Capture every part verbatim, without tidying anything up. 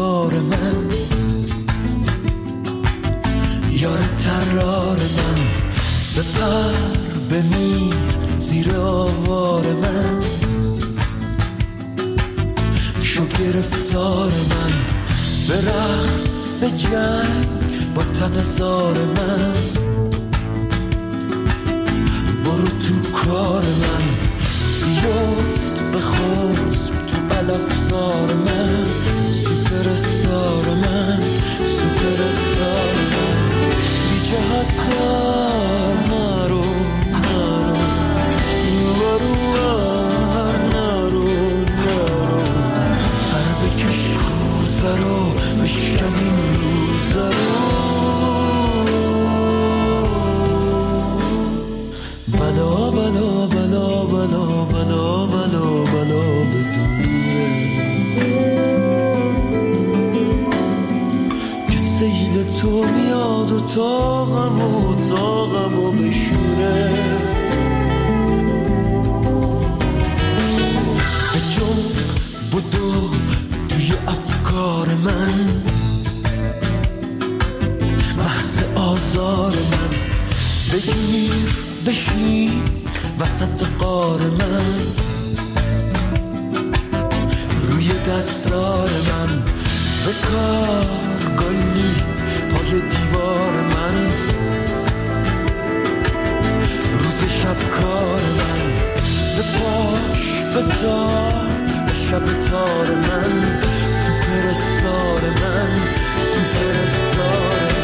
یار من، یار ترار من، بپر بمیر زیر آوار من، شو گرفتار من، به رقص به جنگ با تن زار من، برو تو کار من، بیفت به خسب تو علفزار من، سوپر استار من، سوپر استار من، بی جهت دار نرو نرو نرو نرو نرو، سر بکش کوزه رو بشکن این روزه رو، بلا بلا بلا بلا بلا بلا بلا بدوره که سیل تو میاد و تاقم و تاقم و بشوره، به جنگ بدو توی افکار من، محض آزار من، بگیر بشین وسط قار من، روی دستار من، بکار گلی پای دیوار من، روز شب کار من، به پاش به تار به شب تار من، سوپر استار من، سوپر استار من.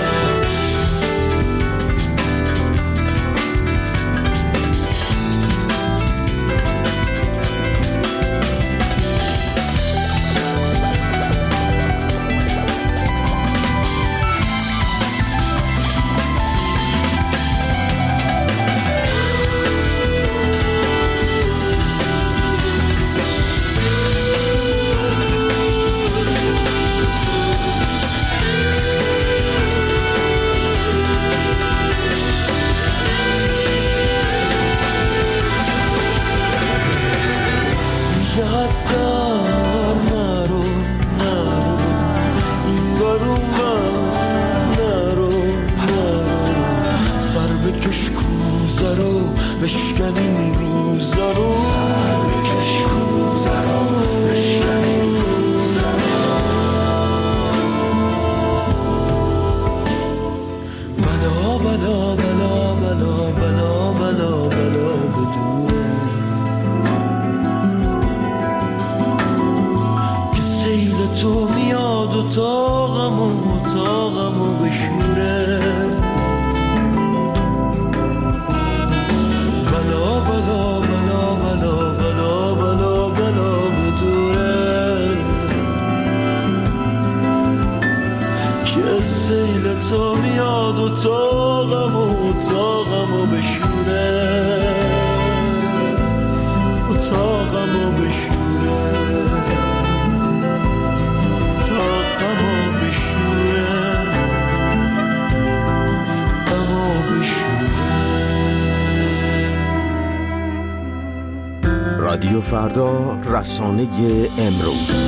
رادیو فردا، رسانه امروز.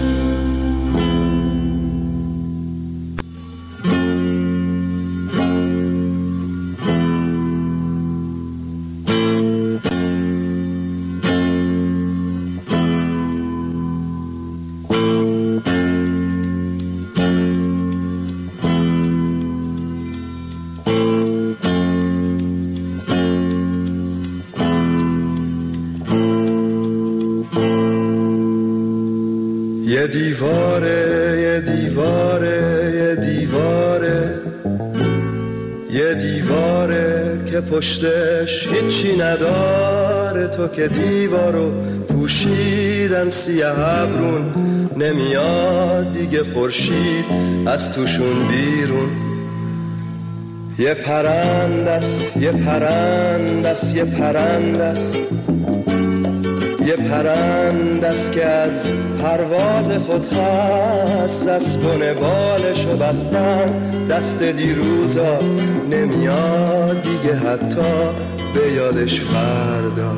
یه دیواره یه دیواره یه دیواره یه دیواره که پشتش هیچی نداره، تو که دیوارو پوشیدن سیه ابرون، نمیاد دیگه خورشید از توشون بیرون. یه پرندست یه پرندست یه پرندست یه پرندست که از پرواز خود خست، اسبون بالشو بستن دست دیروزا، نمیاد دیگه حتی به یادش فردا.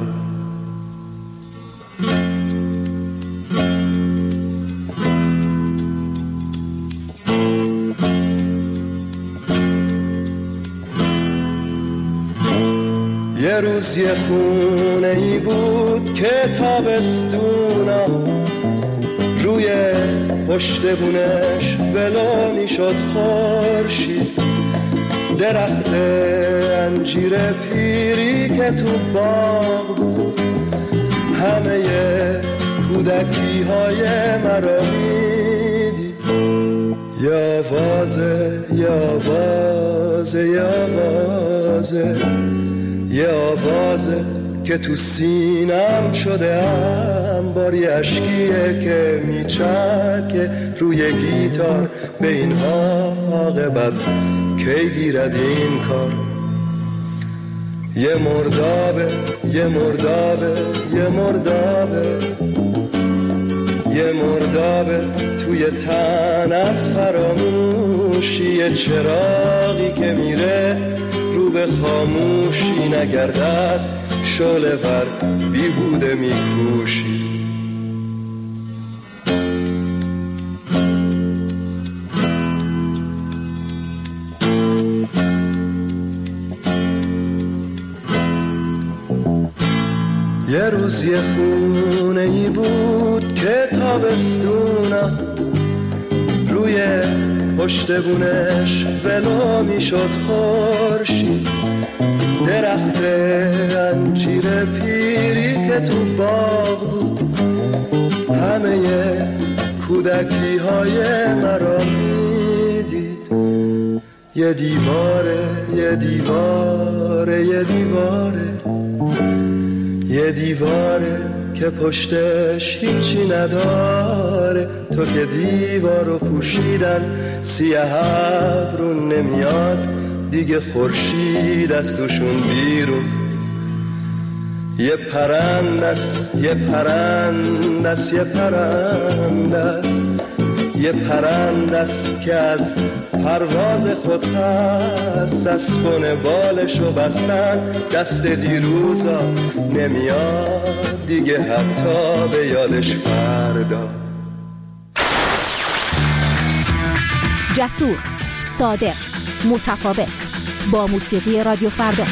روز یه خونه ای بود که تابستونا روی پشت بونش ولانی شد خورشید. درخت انجیر پیری که تو باغ بود همه کودکی های مرا میدید. یه آوازه یه آوازه یه آوازه یه آوازه که تو سینم شده انبار، یه عشقیه که میچکه روی گیتار به این عاقبت کی گیرد این کار. یه مردابه یه مردابه یه مردابه یه مردابه توی تن از فراموشی، یه چراغی که میره رو به خاموشی، نگردد شعله ور بیهوده میکوشی. یه روز یه خونه ای بود که تابستونم روی پشت بونش ولو می شد خورشید. درخت انجیر پیری که تو باغ بود همه کودکی های مرا میدید. یه دیواره یه دیواره یه دیواره یه دیواره که پشتش هیچی نداره. تو که دیوارو پوشیدن سیاه ابرون نمیاد دیگه خورشید از توشون بیرون. یه پرندس یه پرندس یه پرندس یه پرندس که از پرواز خود هست، از خونه بالشو بستن دست دیروزا نمیاد دیگه حتی به یادش فردا. جسور، صادق، متفاوت، با موسیقی رادیو فردا.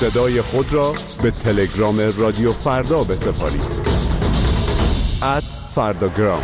صدای خود را به تلگرام رادیو فردا بسپارید. ات فرداگرام.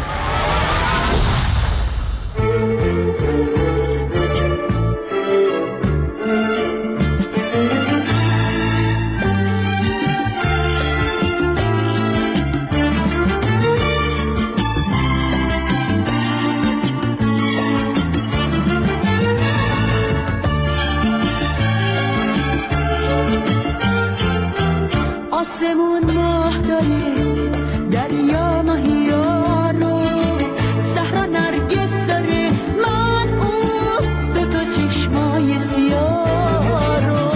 آسمون ماه داره، دریا ماهیا رو، صحرا نرگس داره، من او دو تا چشمای سیاه رو.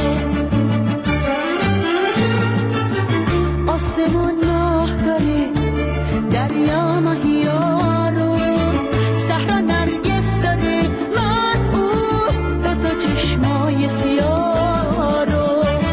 آسمون ماه داره، دریا ماهیا رو، صحرا نرگس داره، من او دو تا چشمای سیاه رو.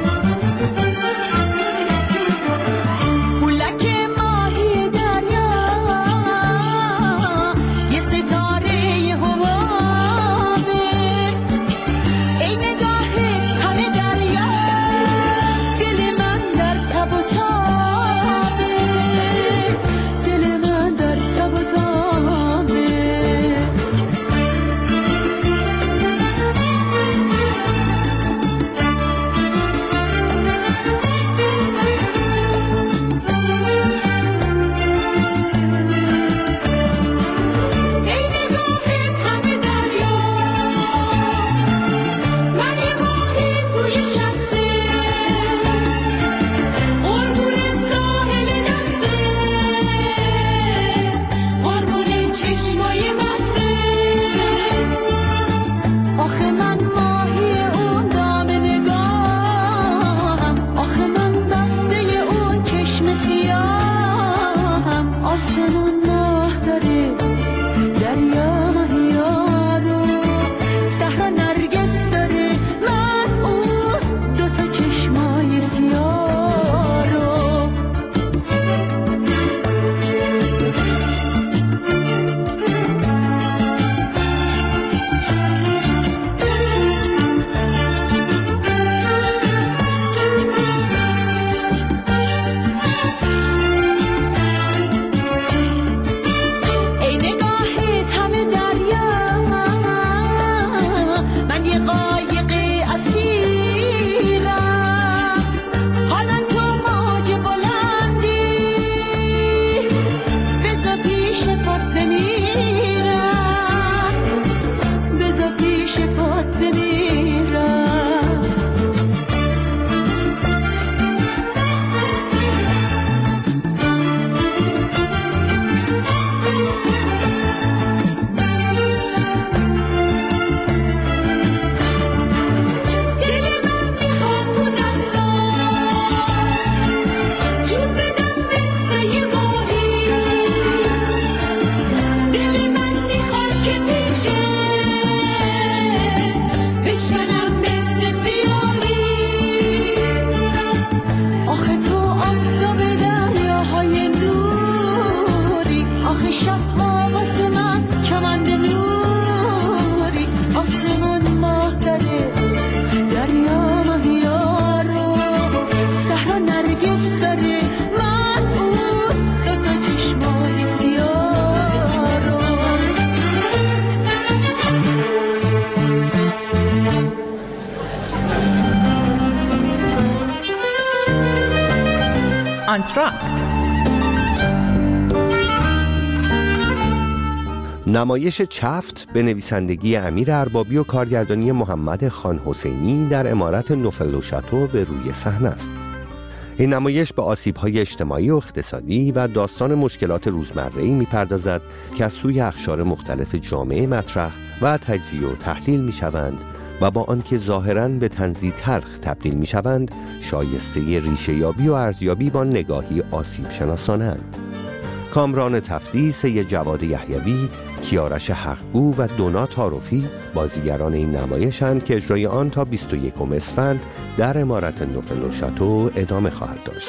آنتراکت. نمایش چفت به نویسندگی امیر اربابی و کارگردانی محمد خان حسینی در عمارت نوفل شاتو به روی صحنه است. این نمایش به آسیب‌های اجتماعی و اقتصادی و داستان مشکلات روزمره‌ای می‌پردازد که از سوی اقشار مختلف جامعه مطرح و تجزیه و تحلیل می‌شوند و با آنکه ظاهراً به طنزی تلخ تبدیل می‌شوند، شایسته ریشه‌یابی و ارزیابی با نگاهی آسیب شناسانند. کامران تفتی، سید جواد یحیوی، کیارش حقگو و دونا تعارفی بازیگران این نمایشند که اجرای آن تا بیست و یکم اسفند در عمارت نوفل شاتو ادامه خواهد داشت.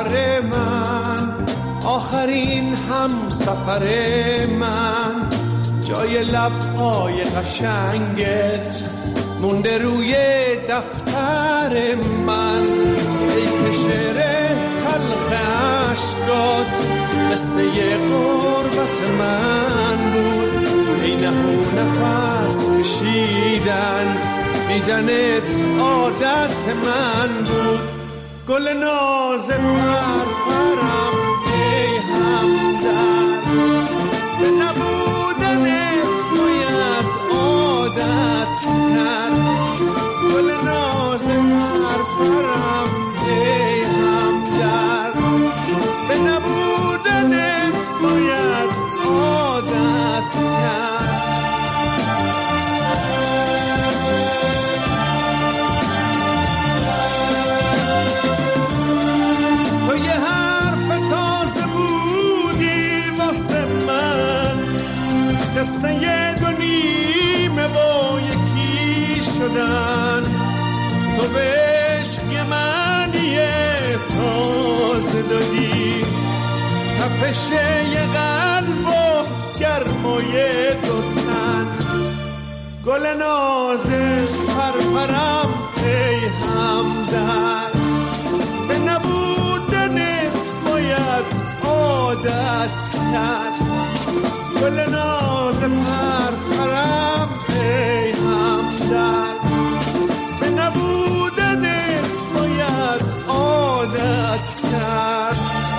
سفر من، آخرین هم سفر من، جای لبهای قشنگت مونده روی دفتر من. ای که شعر تلخ عشقات قصه غربت من بود، ای نهو نفس کشیدن دیدنت عادت من بود. گل ناز پرپرم ای همدرد، به نبودنت باید عادت کرد. گل ناز پرپرم ای همدرد، به نبودنت باید عادت کرد. قصه دو نیمه و یکی شدن، تو به عشق یه معنی تازه دادی، تپش یه قلب و گرمای دو تن. گل نازه پرپرم ای همدرد، به نبودنت باید عادت کرد. گل ناز پرپرم ای همدرد، به نبودنت باید عادت کرد.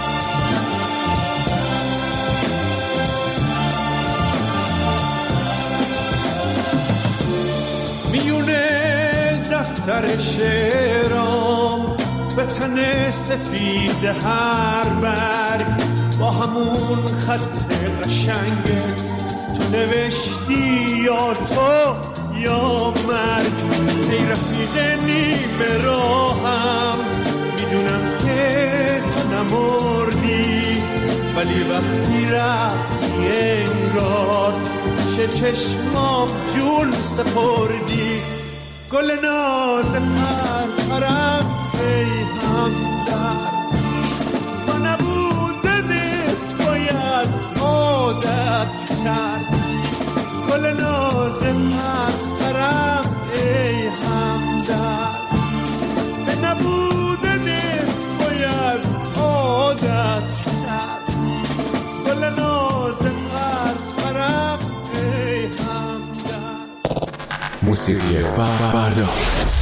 میونه دفتر شعرام به تن سفید هر برگ، با همون خط قشنگت تو نوشتی یا تو یا مرگ. ای رفیق نیمه راهم، میدونم که تو نمردی، ولی وقتی رفتی انگار چه چشمام جون سپردی. گل ناز پرپرم ای همدرد، با نبودنت باید عادت کرد. گل ناز پرپرم ای همدرد، به نبودنت باید عادت کرد. گل ناز پرپرم ای همدرد. موسیقی فردا.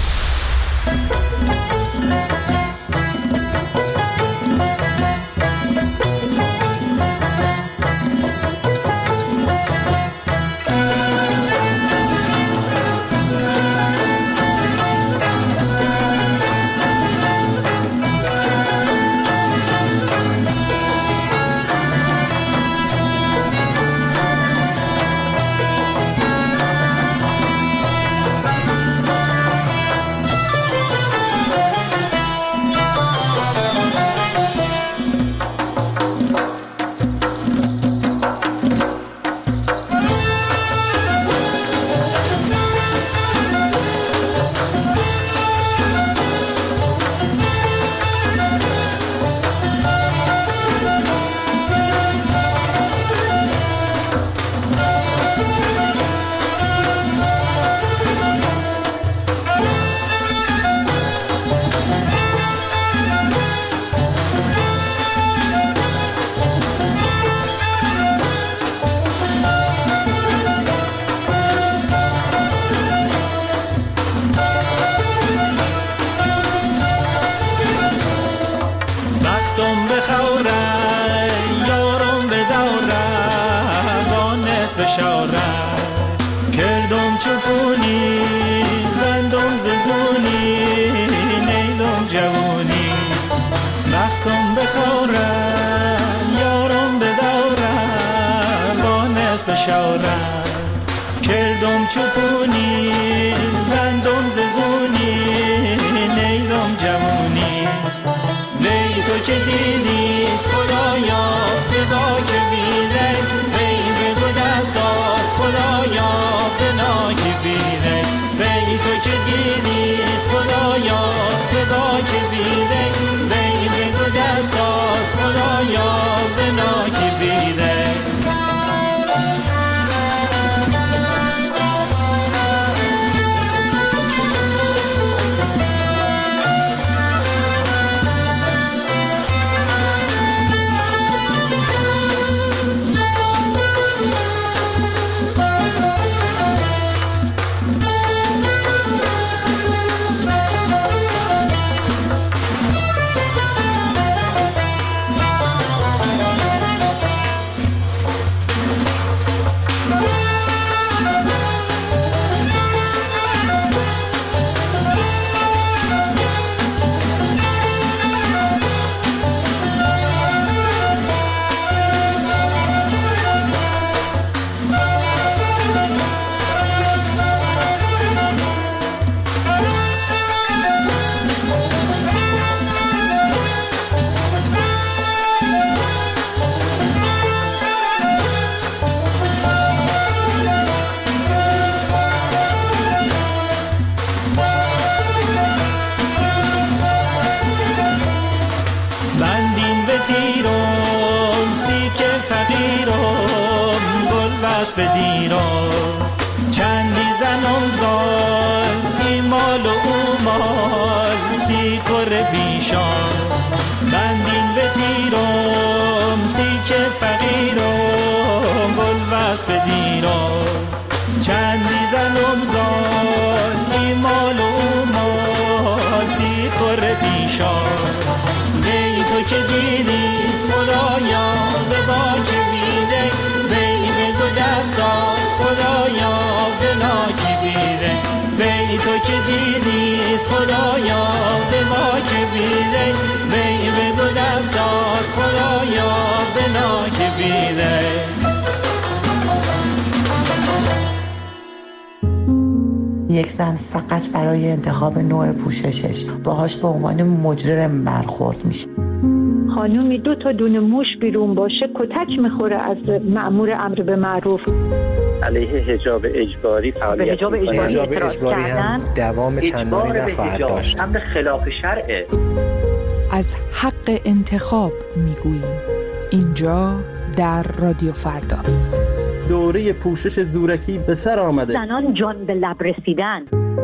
کردم چوپونی بندم ززونی نیدم جوونی وی تو که دیدیست خدایا بگاه که بیره وی بگو دست آز خدایا بنا که بیره وی تو که دیدیست خدایا بگاه که بیره وی بگو دست آز فقیرم گل بس بدیرم چندی زنم زال این مال و او مال سی کر بیشان بندین بدیرم سی که فقیرم گل بس بدیرم چندی زنم زال این مال و او مال سی کر بیشان بی تو که دیدیست خدایا به با که بیده بی به دو دست داست خدایا دلا که بیده بی تو که دیدیست خدایا به ما که بیده بی به دو دست داست خدایا دلا که بیده. یک زن فقط برای انتخاب نوع پوششش باهاش به عنوان مجرم برخورد میشه. خانومی دو تا دونه موش بیرون باشه کتک میخوره از مأمور امر به معروف. علیه حجاب اجباری فعالیت حجاب اجباری, حجاب اجباری هم دوام چندانی نخواهد داشت. امر خلاف شرعه. از حق انتخاب میگوییم اینجا در رادیو فردا. دوره پوشش زورکی به سر آمده. زنان جان به لب رسیدن.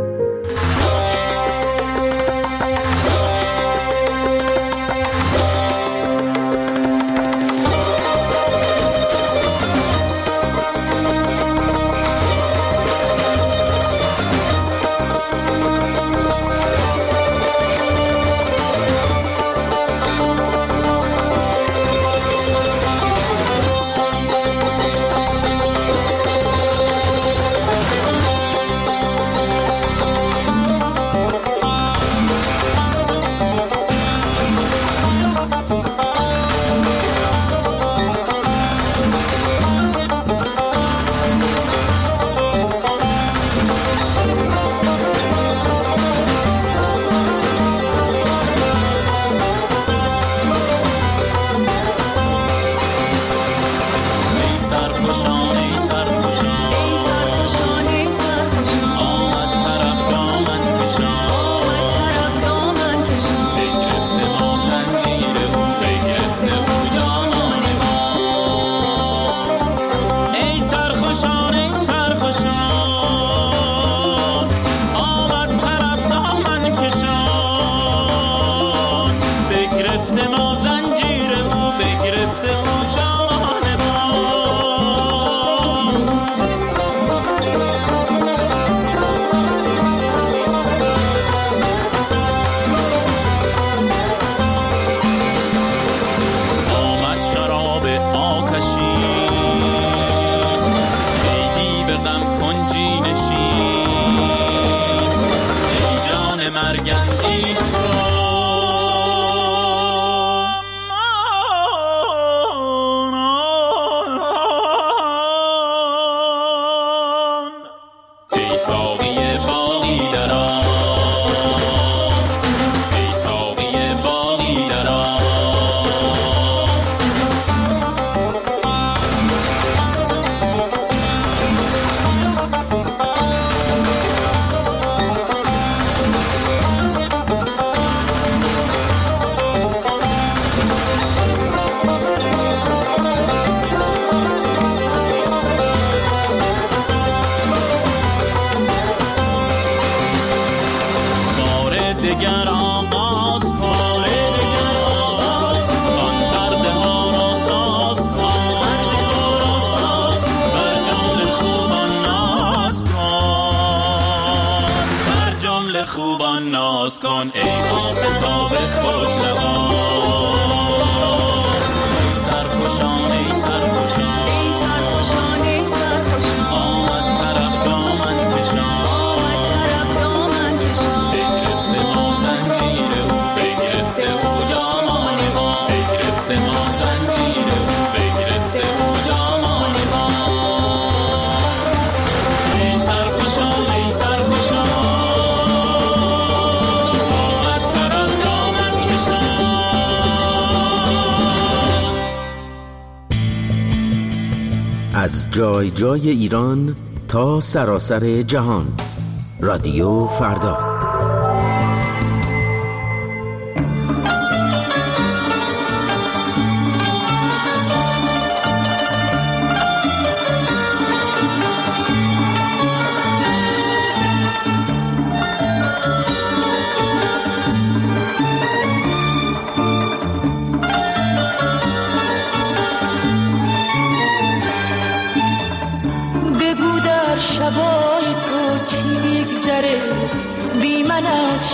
خوبان ناز کن ای آفتاب خوش لبان ای سرخوشان ای سرخوشان ای سرخوشان ای سرخوشان آمد طرف دامن کشان آمد طرف دامن کشان بگرفته ما زنجیر او بگرفته او دامان ما بگرفته ما زنجیر او بگرفته او دامان ما ای سرخوشان ای سرخوشان از جای جای ایران تا سراسر جهان رادیو فردا.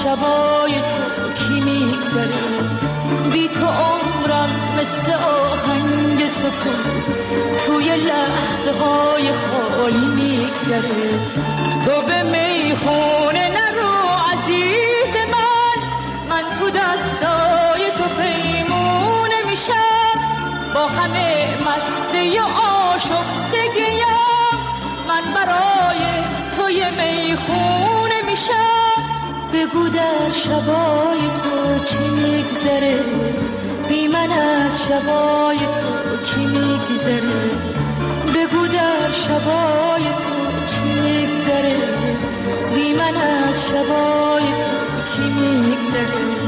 شبای تو کی میگذره، بی تو عمرم مثل آهنگ سکوت توی لحظه های خالی میگذره. تو به میخونه نرو عزیز من، من تو دستای تو پیمونه میشم، با همه مسته آشفتگیم من برای توی میخونه میشم. بگو در شبای تو چی میگذره، بی من از شبای تو کی میگذره. بگو در شبای تو چی میگذره، بی من از شبای تو کی میگذره.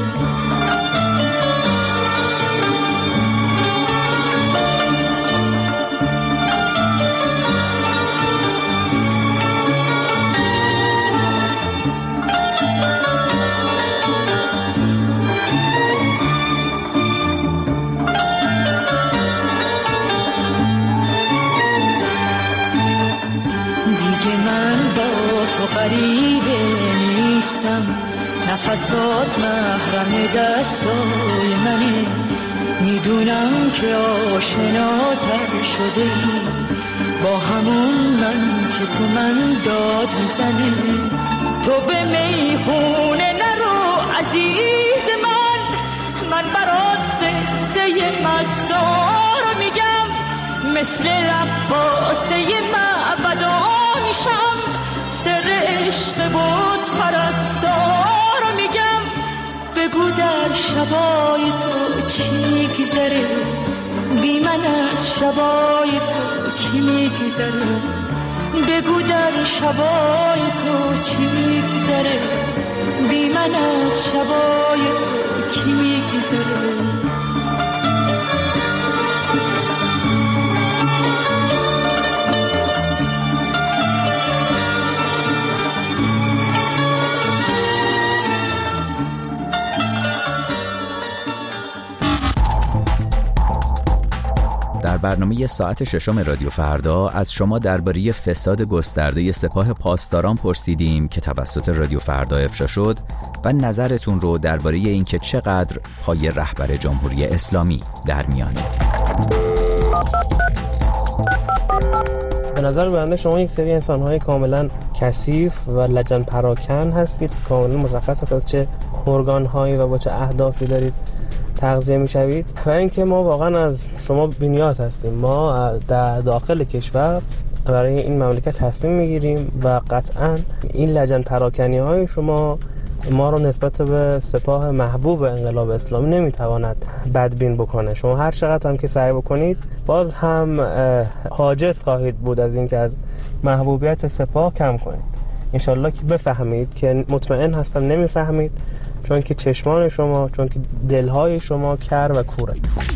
غریبه نیستم، نفسات محرم دستای منه، میدونم که آشناتر شده ای با همون من که تو من داد میزنه. تو به میخونه نرو عزیز من، من برات قصه مستار میگم، مثل رقاصه معبدا میشم، سر عشق بود پرستار میگم. بگو در شبای تو چی میگذره، بی من از شبای تو کی میگذره. بگو در شبای تو چی میگذره، بی من از شبای تو کی میگذره. در برنامه ساعت ششم رادیو فردا از شما درباره فساد گسترده سپاه پاسداران پرسیدیم که توسط رادیو فردا افشا شد و نظرتون رو درباره اینکه چقدر پای رهبر جمهوری اسلامی در میانه. به نظر بنده شما یک سری انسان‌های کاملا کثیف و لجن پراکن هستید، کاملا مشخص است از چه ارگان‌هایی و با چه اهدافی دارید تغذیه میشوید و اینکه ما واقعا از شما بی‌نیاز هستیم. ما در داخل کشور برای این مملکت تصمیم میگیریم و قطعا این لجن پراکنی های شما ما رو نسبت به سپاه محبوب انقلاب اسلامی نمیتواند بدبین بکنه. شما هر چقدر هم که سعی بکنید باز هم حاجز خواهید بود از این که از محبوبیت سپاه کم کنید. انشالله که بفهمید که مطمئن هستم نمیفهمید، چون که چشمان شما، چون که دلهای شما کر و کوره.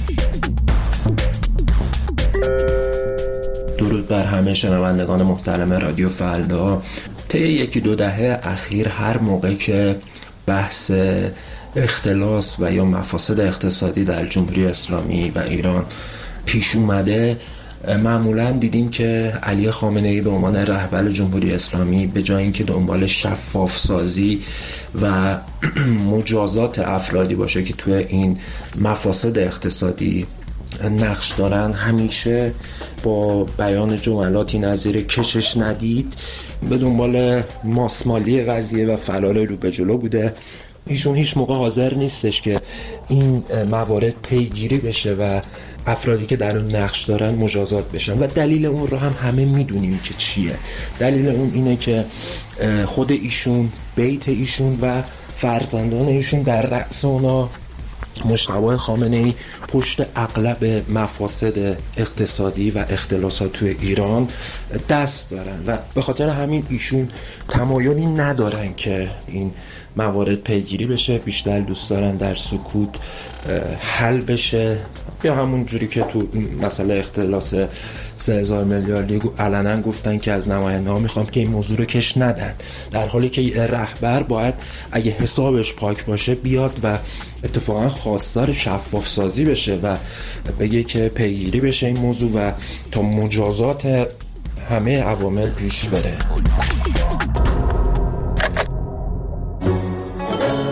درود بر همه شنوندگان محترم رادیو فردا. طی یکی دو دهه اخیر هر موقع که بحث اختلاس و یا مفاسد اقتصادی در جمهوری اسلامی و ایران پیش اومده، معمولا دیدیم که علی خامنه‌ای به عنوان رهبر جمهوری اسلامی به جای اینکه دنبال شفاف سازی و مجازات افرادی باشه که توی این مفاسد اقتصادی نقش دارن، همیشه با بیان جملاتی نظیر کشش ندید به دنبال ماسمالی قضیه و فرار رو به جلو بوده. ایشون هیچ موقع حاضر نیستش که این موارد پیگیری بشه و افرادی که در اون نقش دارن مجازات بشن و دلیل اون رو هم همه میدونیم که چیه. دلیل اون اینه که خود ایشون، بیت ایشون و فرزندان ایشون در رأس اونا مجتبی خامنه‌ای پشت اغلب مفاسد اقتصادی و اختلاسات توی ایران دست دارن و به خاطر همین ایشون تمایلی ندارن که این موارد پیگیری بشه، بیشتر دوست دارن در سکوت حل بشه، یا همون جوری که تو مسئله اختلاس سه هزار میلیاردی علنا گفتن که از نماینده ها میخوام که این موضوع رو کش ندن، در حالی که رهبر باید اگه حسابش پاک باشه بیاد و اتفاقا خواستار شفاف سازی بشه و بگه که پیگیری بشه این موضوع و تا مجازات همه عوامل پیش بره.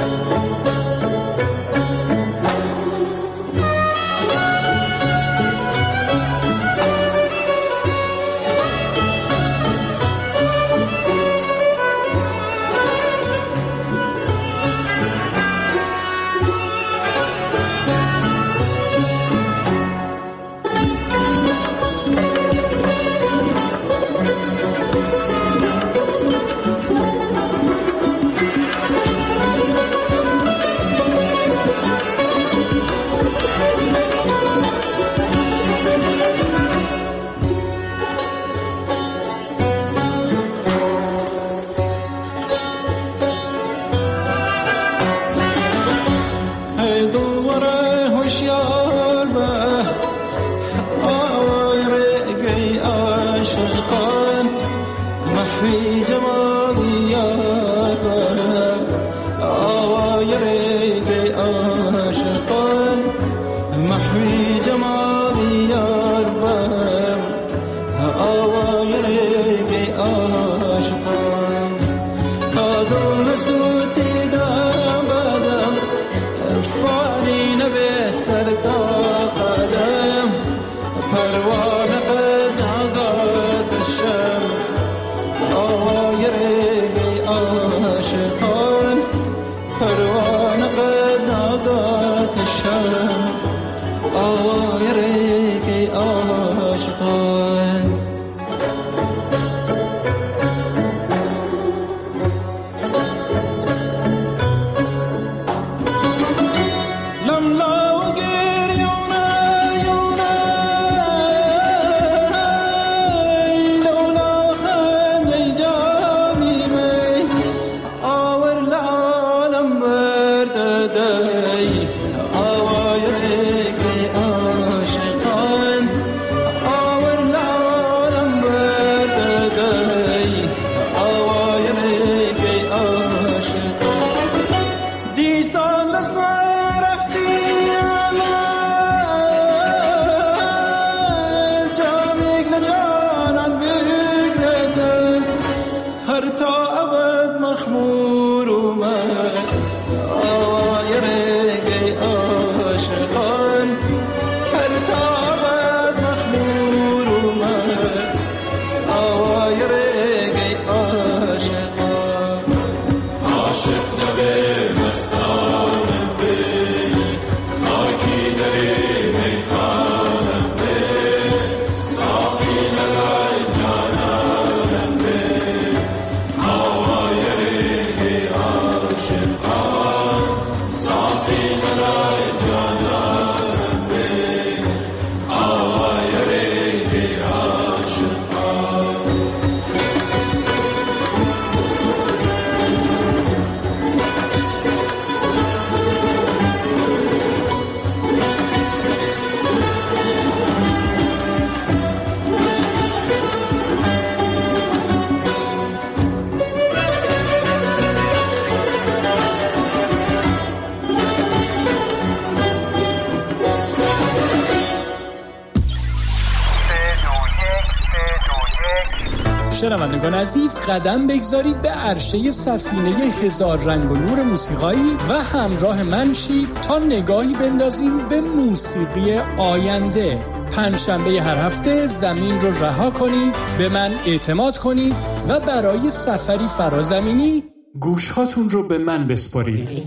شنوندگان عزیز، قدم بگذارید به عرشه سفینه هزار رنگ و نور موسیقایی و همراه من شید تا نگاهی بندازیم به موسیقی آینده. پنجشنبه هر هفته زمین رو رها کنید، به من اعتماد کنید و برای سفری فرازمینی گوشهاتون رو به من بسپارید.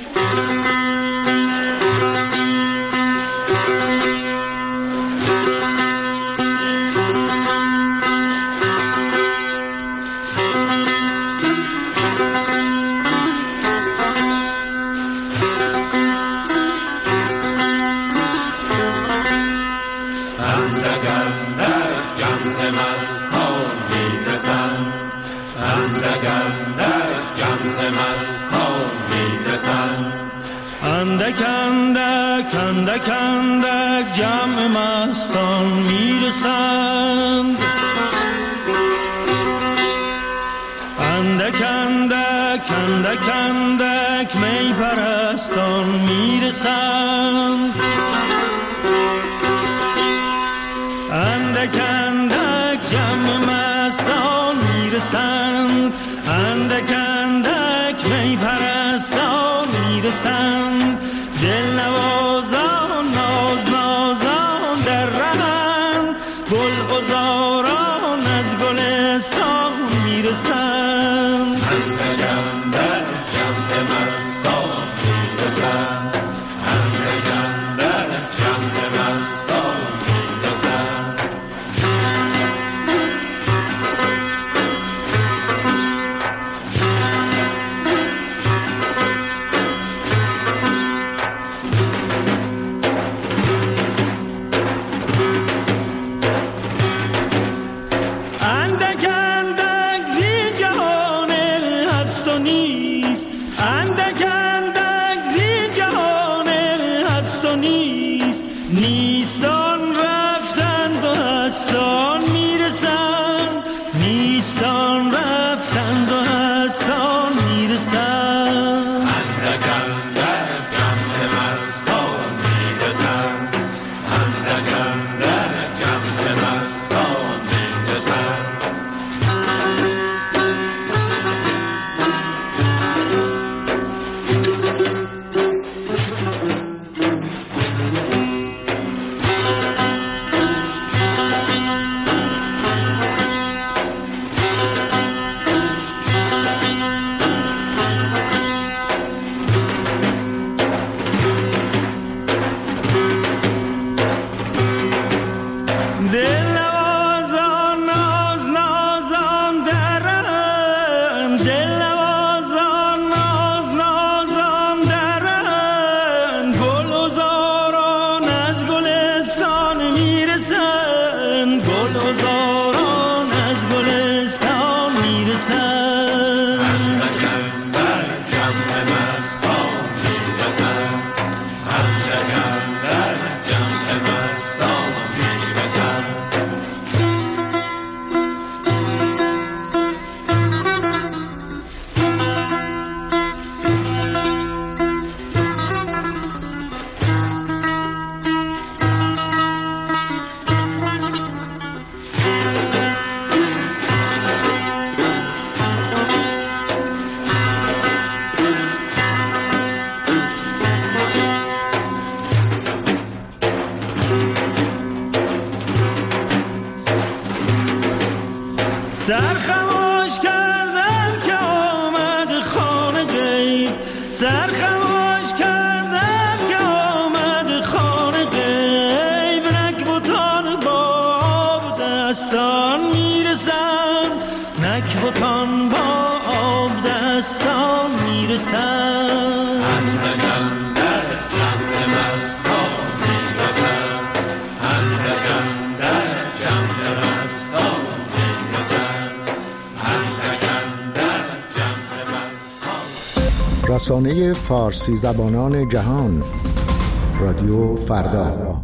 اندک اندک اندک اندک جمع مستان میرسند، اندک اندک اندک اندک می پرستان میرسند، اندک اندک جمع مستان میرسند، اندک اندک می پرستان میرسم. دل نوازان ناز نازان در رهن، گلعذاران از گلستان میرسم. هم بگم در جمع مستان میرسم، هم بگم در جمع مستان میرسم. سرخماش کردم که آمد خانه غیب، سرخماش کردم که آمد خانه غیب. نکبتان با آب دستان میرسن، نکبتان با آب دستان میرسن. همدگم در جمع مستان میرسن، همدگم در جمع مستان میرسن، همدگم در جمع مستان. رسانه فارسی زبانان جهان، رادیو فردا.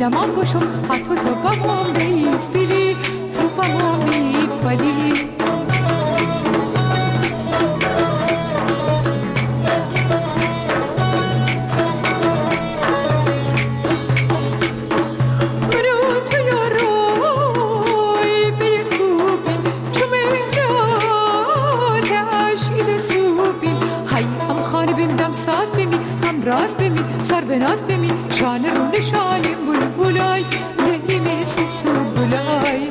نمان باشم حتی تو با من بیس بیلی تو با من بیبالی راست بمی سر به ناز بمی شان رو نشانیم بول بولای نهیمی سوسو بولای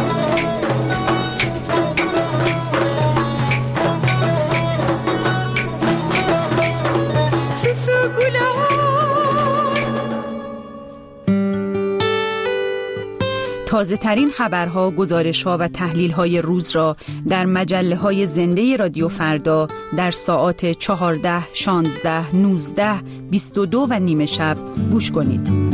سوسو بولای. تازه ترین خبرها، گزارش‌ها و تحلیل‌های روز را در مجله‌های زنده رادیو فردا در ساعات چهارده، شانزده، نوزده، بیست و دو و نیمه شب گوش کنید.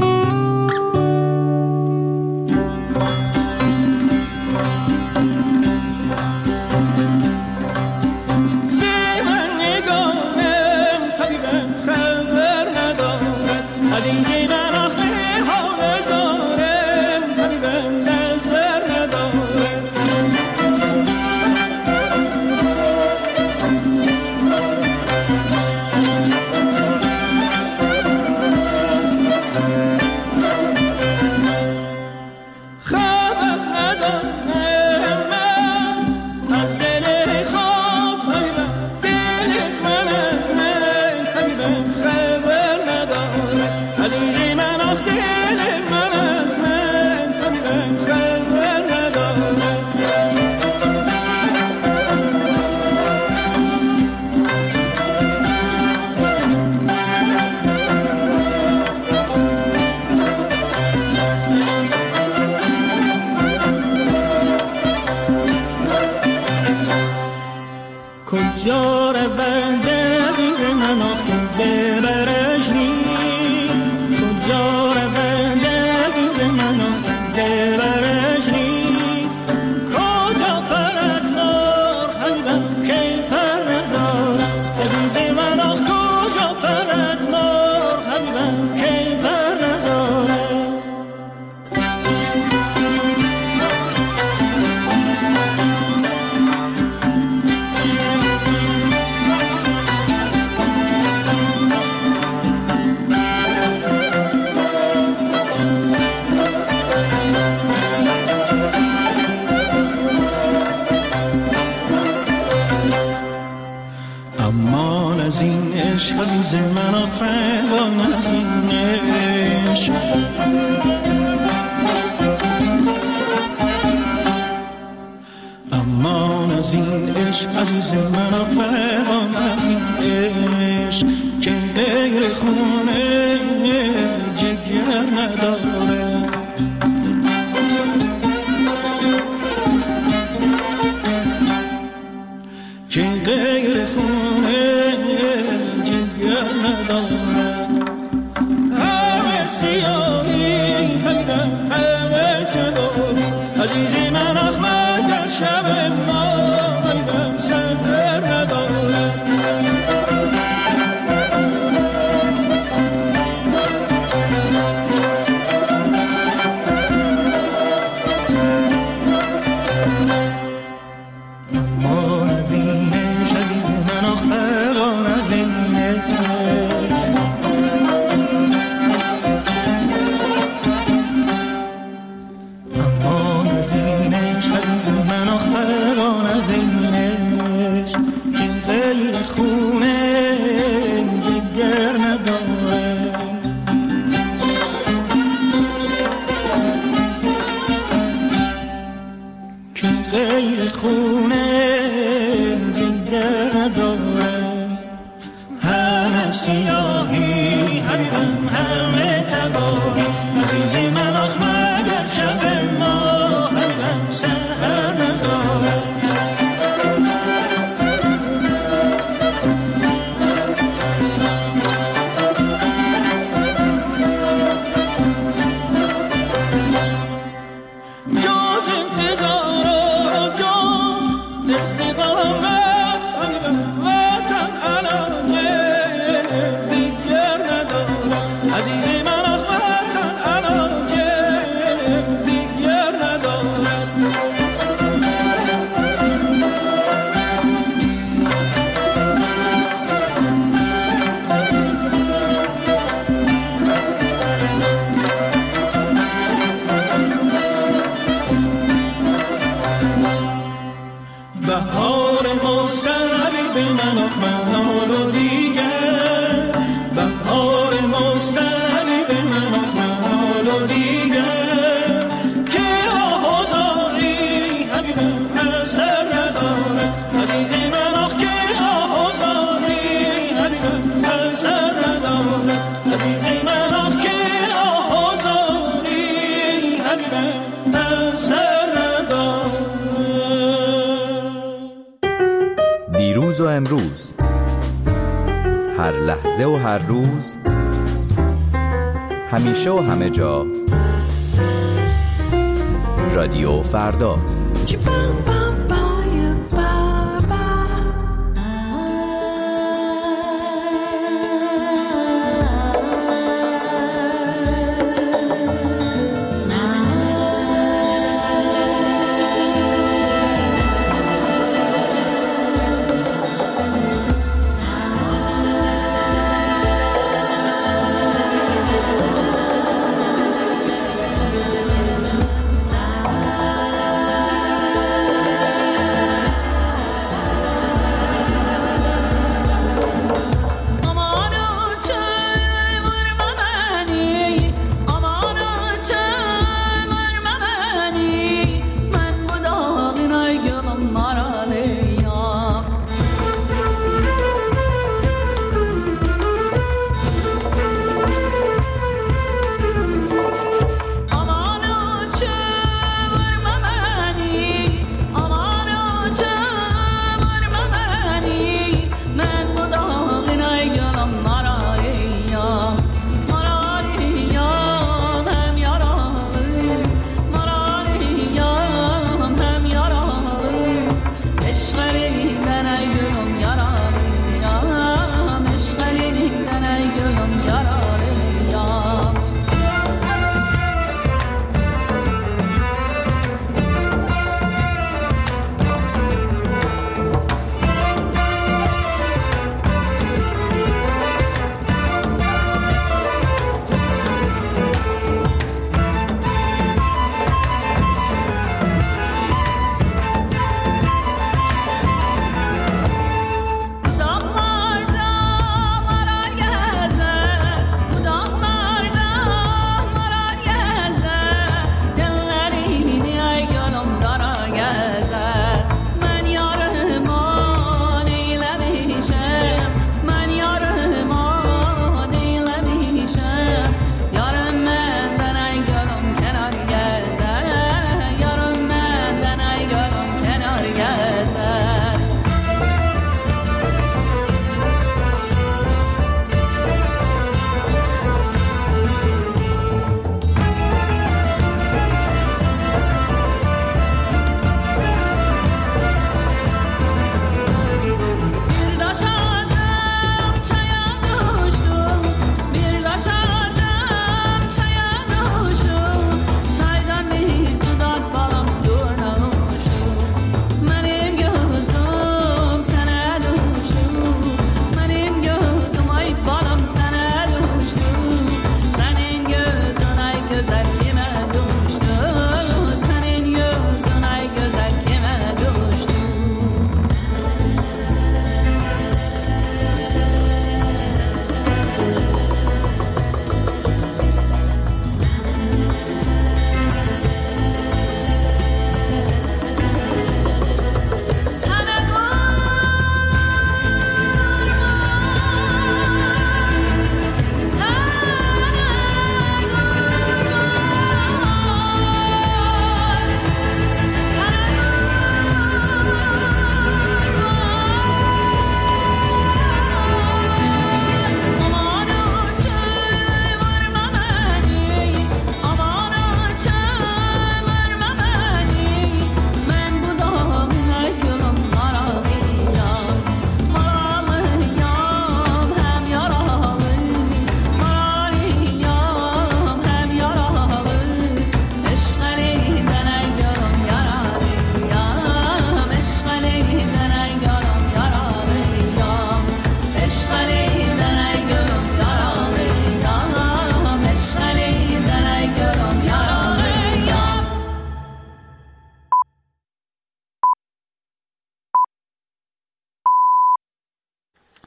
کجا رونده عزیز من آخه ببرش نیست کجا رونده عزیز من آخه ببرش نیست کجا پرد مار حبیبم که پر ندارم عزیز من آخه کجا پرد مار حبیبم که پر ندارم امان از این عشق عزیز من آفران از این عشق امان از این عشق عزیز من آفران از این عشق که غیر خونه جگر نداره که غیر خونه جگر نداره همه سیاهی همه همه جلوی عزیزی من اخمه در شب ما همه سهر نداره عزیز من آخ وطن علاجه من حالا دیگر بهار مستقلی به من آخ من حالا دیگر که آهازاری حبیبم اثر نداره عزیز من آخ که آهازاری حبیبم اثر نداره عزیز من آخ که آهازاری حبیبم اثر نداره. دیروز و امروز، هر لحظه و هر روز، همیشه و همه جا، رادیو فردا.